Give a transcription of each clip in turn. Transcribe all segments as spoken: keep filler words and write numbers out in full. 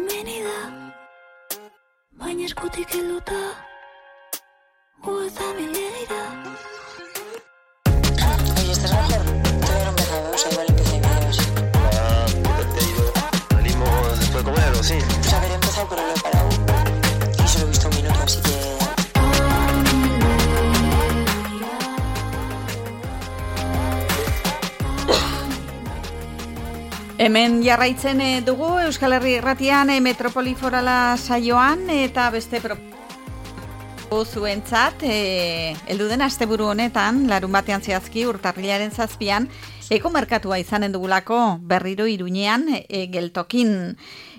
komeni da, baina eskutik helduta, gu ez da mileira. Oye, ¿estás mejor? Todavía no empezamos, o sea, igual empiezo y medios. Ah, ¿qué te digo? ¿Salimos después de comer o sí? Pues haber empezado, pero lo he parado. Y solo he visto un minuto, así que... Hemen jarraitzen dugu Euskal Herri Irratian Metropoli Forala saioan eta beste propo zuentzat e, heldu den asteburu honetan larun batean zehazki urtarrilaren zazpian ekomerkatua izanen dugulako berriro Iruñean e, geltokin.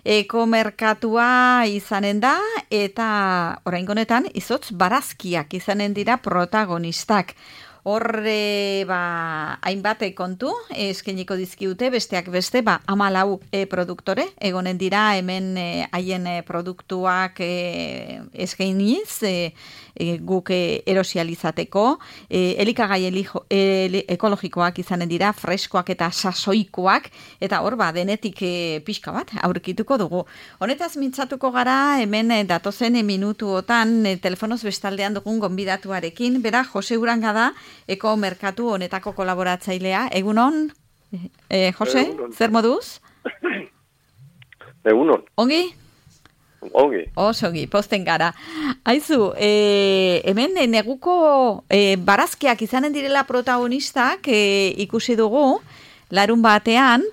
Ekomerkatua izanen da eta oraingo honetan izotz barazkiak izanen dira protagonistak. Horre, ba, hainbat kontu eskainiko dizkiute, besteak beste, ba, hamalau e, produktore, egonen dira hemen haien e, produktuak e, eskainiz, e, e, guk e, erosializateko, e, elikagai elijo, e, ekologikoak izanen dira, freskoak eta sasoikoak, eta hor, ba, denetik e, pixka bat, aurkituko dugu. Honetaz mintzatuko gara, hemen e, datozen e, minutuotan, e, telefonoz bestaldean dugun gonbidatuarekin, bera, Jose Uranga da, Eko merkatu honetako kolaboratzailea. Egunon, eh, Jose, Egunon. Zer moduz? Egunon. Ongi? Ongi. Osogi, posten gara. Aizu, eh, hemen neguko eh, barazkiak izanen direla protagonistak eh, ikusi dugu, larun batean,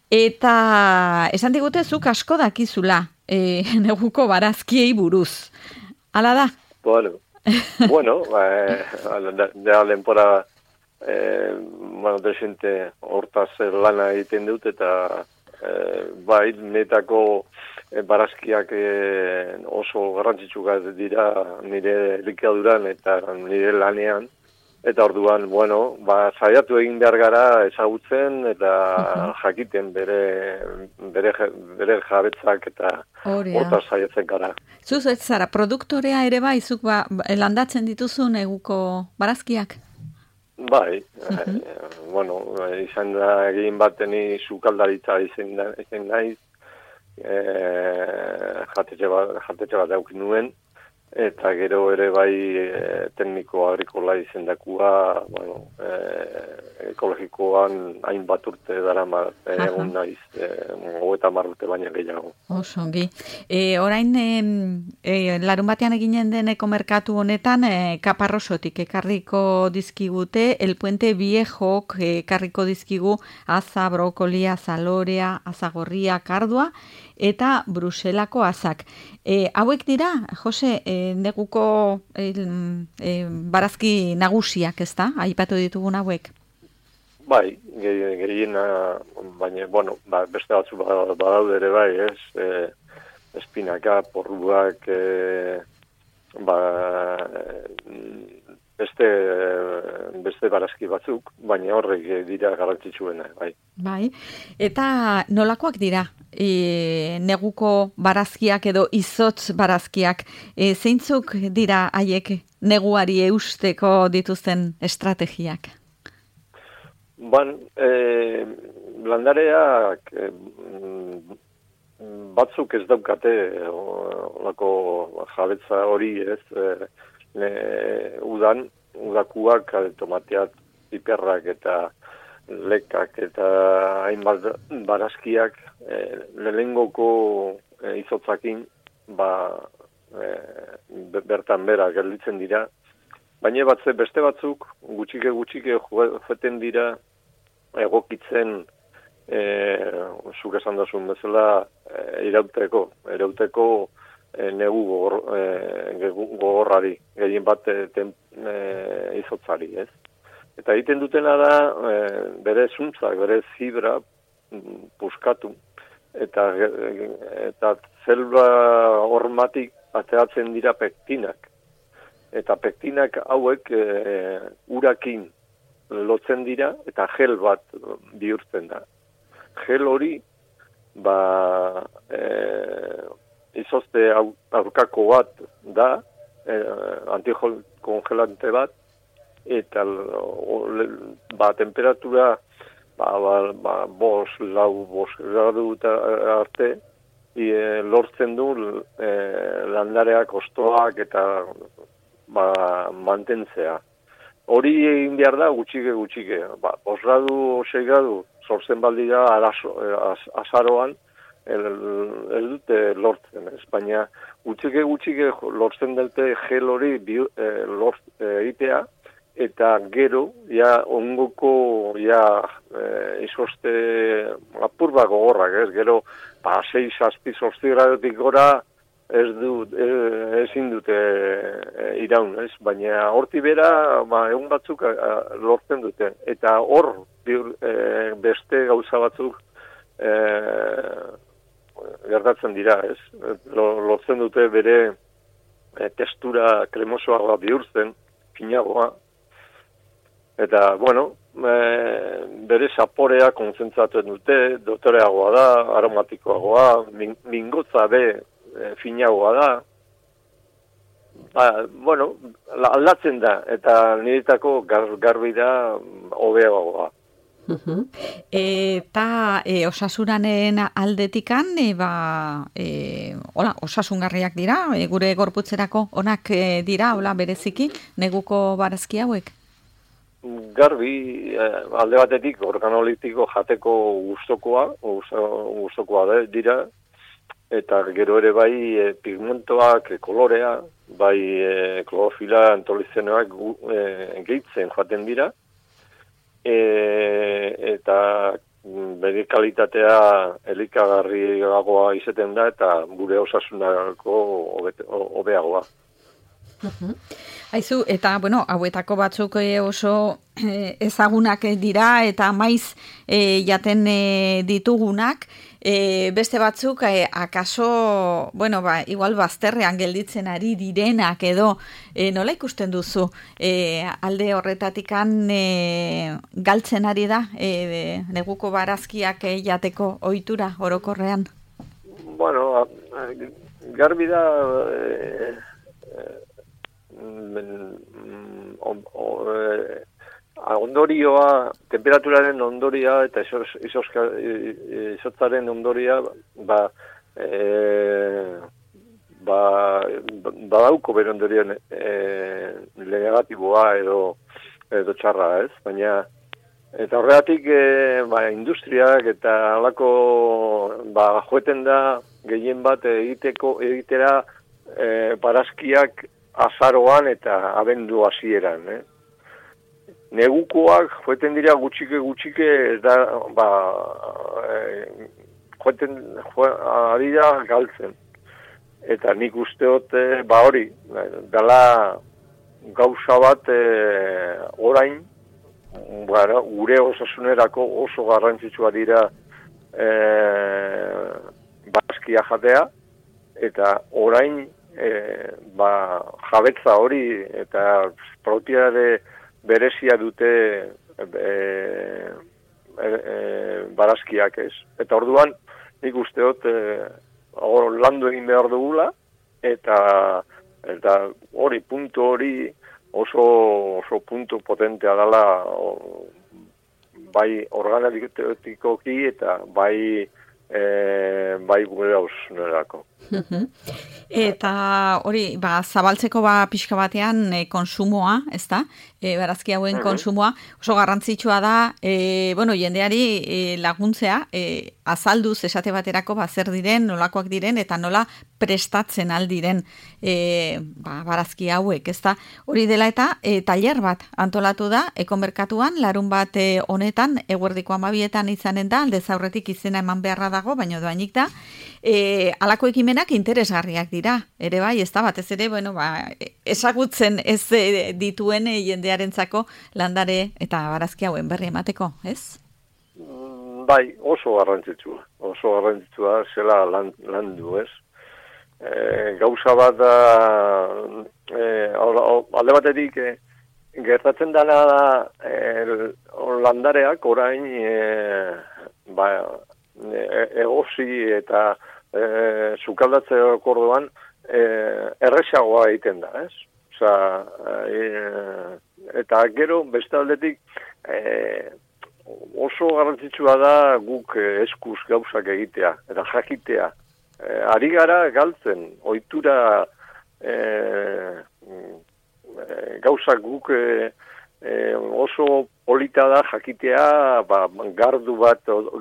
eta esan digute zuk asko dakizula eh, neguko barazkiei buruz. Hala da? Bueno. Bueno, eh, da denpora eh, bueno, desente hortaz lana egiten dut eta eh, bai, netako eh, barazkiak eh, oso garrantzitsuak dira nire elikaduran eta nire lanean eta orduan, bueno, ba, saiatu egin behar gara ezagutzen eta uh-huh. jakiten bere, bere, bere jabetzak eta hortaz saiatzen gara. Zuz ez zara, produktorea ere bai, zuk ba, landatzen dituzu neguko barazkiak? Bai, uh-huh. eh, bueno, izan da egin bateni sukaldaritza izen, izen naiz, eh, jatetxe bat, jatetxe bat daukin nuen, eta gero ere bai e, tekniko agrikola izendakua, bueno, e, ekologikoan hainbat urte darama egun naiz, e, hogeita hamar urte baina gehiago. Oso ongi. E, orain, e, e, larun batean eginen den ekomerkatu honetan, e, Kaparrosotik ekarriko dizkigute, El Puente Viejok ekarriko dizkigu aza, brokolia, zalorea, azagorria, kardua, eta Bruselako azak. E, hauek dira, Jose, e, neguko e, e, barazki nagusiak, ez da? Aipatu ditugun hauek? Bai, gehiena, baina, bueno, ba, beste batzu badaude ere bai, ez? E, espinaka, porruak, e, ba, beste, beste barazki batzuk, baina horrek dira garrantzitsuena, bai. Bai, eta nolakoak dira e, neguko barazkiak edo izotz barazkiak, e, zeintzuk dira haiek neguari eusteko dituzten estrategiak? Ban, e, landareak e, batzuk ez daukate olako jabetza hori ez, e, Ne, udan, udakuak, tomateak, piperrak eta lekak eta hainbat barazkiak e, lehengoko e, izotzakin ba, e, bertan bera gelditzen dira. Baina batze beste batzuk gutxike gutxike joeten dira egokitzen e, zuk esan dazun bezala e, irauteko, irauteko E, negu gogor, e, gogorrari, gehien bat e, ten, e, izotzari, ez? Eta egiten dutena da, e, bere zuntzak, bere fibra puskatu, eta, e, eta zelula hormatik ateratzen dira pektinak. Eta pektinak hauek e, urakin lotzen dira, eta gel bat bihurtzen da. Gel hori, ba... E, izozte aurkako bat da, eh, antikongelante bat, eta ba, temperatura ba, ba, ba, bos, lau, bos gradu arte, e, lortzen du e, landareak, ostoak eta ba, mantentzea. Hori egin behar da gutxike gutxike. Ba, osradu, seigadu, sortzen baldira arazo, az, azaroan, el, ez dute lortzen. Baina gutxike gutxike lortzen dute gel hori bi, e, lort, e, egitea, eta gero, ja, ongoko, ja, e, izoste apur bat gogorrak, ez? Gero, ba, sei, zazpi, zortzi gradotik gora, ez du, e, ezin dute e, iraun, ez? Baina horti bera, ba, egun batzuk a, a, lortzen dute. Eta hor, e, beste gauza batzuk e, gertatzen dira, ez? Lortzen dute bere e, testura kremosoagoa bihurtzen, finagoa. Eta, bueno, e, bere zaporea kontzentratzen dute, dotoreagoa da, aromatikoagoa, min, mingotza be e, finagoa da. Ba, bueno, aldatzen da, eta niretako gar, garbi da hobeagoa. Uh-huh. Eta e, osasunanen aldetikan, e, ba, e, hola, osasungarriak dira, e, gure gorputzerako onak e, dira, hola, bereziki, neguko barazki hauek? Garbi, eh, alde batetik organolitiko jateko gustokoa, gustokoa da dira, eta gero ere bai e, pigmentoak, e, kolorea, bai e, klorofila, antolizenoak e, gehitzen joaten dira, e, eta bere kalitatea elikagarriagoa izaten da, eta gure osasunarako hobeagoa. Uh-huh. Aizu, eta, bueno, hauetako batzuk oso eh, ezagunak dira, eta maiz eh, jaten eh, ditugunak, eh, beste batzuk, eh, akaso, bueno, ba, igual bazterrean gelditzen ari direnak edo, eh, nola ikusten duzu, eh, alde horretatikan eh, galtzen ari da, eh, neguko barazkiak eh, jateko ohitura orokorrean? Bueno, garbi da... Eh, On, on, eh, ondorioa, temperaturaren ondorioa eta izotzaren ondorioa ba, eh, ba, badauko bere ondorioan eh, negatiboa edo, edo txarra, ez? Baina eta horregatik eh, ba, industriak eta halako ba, joeten da gehien bat egiteko egitera eh, barazkiak azaroan eta abendu hasieran, eh? Negukoak joeten dira gutxike gutxike ez da, ba, eh, joeten ari da galtzen. Eta nik usteot, eh, ba hori, dala gauza bat eh, orain, bara, gure osasunerako oso garrantzitsua dira eh, barazkia jatea, eta orain E, ba, jabetza hori eta propiedade berezia dute e, e, e, barazkiak, ez. Eta orduan, nik usteot e, or, landu egin behar dugula, eta eta hori, puntu hori oso, oso puntu potentea dela o, bai organolitikoki eta bai e, bai gure hausunerako. Eta hori, ba, zabaltzeko ba, pixka batean e, konsumoa, ez da? E, barazki hauen konsumoa, oso garrantzitsua da, e, bueno, jendeari e, laguntzea, e, azalduz esate baterako ba, zer diren, nolakoak diren, eta nola prestatzen aldiren e, ba, barazki hauek, ez da? Hori dela eta e, tailer bat antolatu da, ekonmerkatuan, larun bat e, honetan, eguerdiko amabietan izanen da, aldez aurretik izena eman beharra dago, baino doainik da, e, alako ekimenak interesgarriak dira, ere bai, ez da, batez ere, bueno, ba, ezagutzen ez e, dituen e, jendearentzako landare eta barazki hauen berri emateko, ez? Bai, oso garrantzitsua, oso garrantzitsua zela lan, landu, ez? E, gauza bat da, e, alde batetik, e, gertatzen dana da, e, landareak orain, e, ba, e, egozi eta e, sukaldatze orduan, e, erresagoa egiten da, ez? Osa, e, eta gero, beste aldetik, e, oso garrantzitsua da guk eskuz gauzak egitea, eta jakitea e, ari gara galtzen, ohitura e, e, gauzak guk e, e, oso polita da jakitea, ba, gardu bat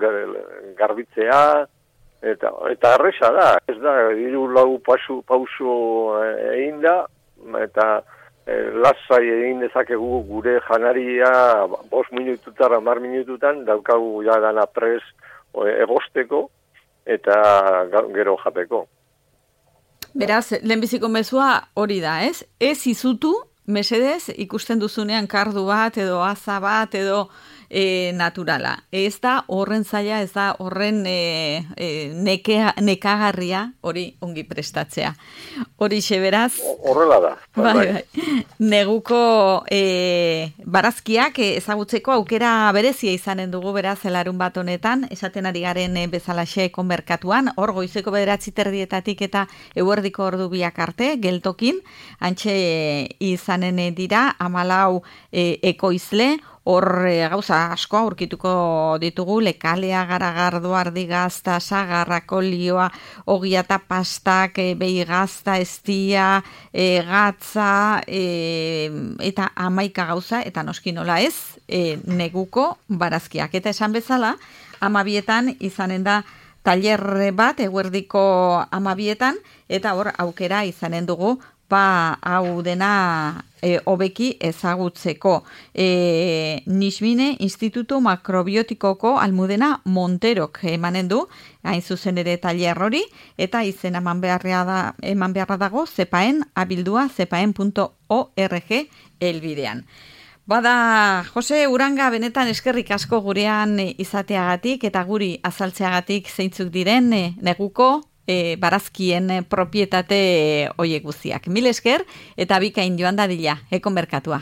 garbitzea, eta eta erresa da, ez da, hiru lau pasu, pauso egin da, eta e, lasai egin dezakegu gure janaria bost minututara, mar minututan, daukagu ja dana pres egosteko, eta gero jateko. Beraz, lehenbiziko mezua hori da, ez? Ez izutu, mesedez, ikusten duzunean kardu bat, edo aza bat, edo e, naturala. Ez da horren zaila, ez da horren e, e, nekea, nekagarria hori ongi prestatzea. Hori beraz... Horrela da. Bai, bai. Neguko e, barazkiak ezagutzeko aukera berezia izanen dugu beraz larun bat honetan, esaten ari garen e, bezalaxe konmerkatuan, hor goizeko bederatzi terdietatik eta eguerdiko ordu biak arte, geltokin, antxe e, izanen dira, amalau e, ekoizle, hor e, gauza asko aurkituko ditugu, lekalea, garagardo, ardigazta, sagarrako lioa, ogiata pastak, e, beigazta, estia, e, gatza, e, eta amaika gauza, eta noski nola ez, e, neguko barazkiak. Eta esan bezala, amabietan izanen da taller bat, eguerdiko amabietan, eta hor aukera izanen dugu, ba, hau dena e, hobeki ezagutzeko. E, Nixmine Instituto Makrobiotikoko Almudena Monterok emanen du, hain zuzen ere tailer hori, eta izen eman beharra, da, eman beharra dago zepaen abildua zepaen punto org elbidean. Bada, Jose Uranga, benetan eskerrik asko gurean izateagatik eta guri azaltzeagatik zeintzuk diren neguko E, barazkien e, propietate e, oiek guztiak. Mil esker eta bikain joan dadila, ekon merkatua.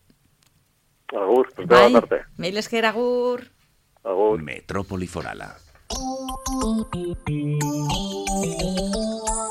Agur, bai, arte. Mil esker, agur. Agur. Metrópoli Forala.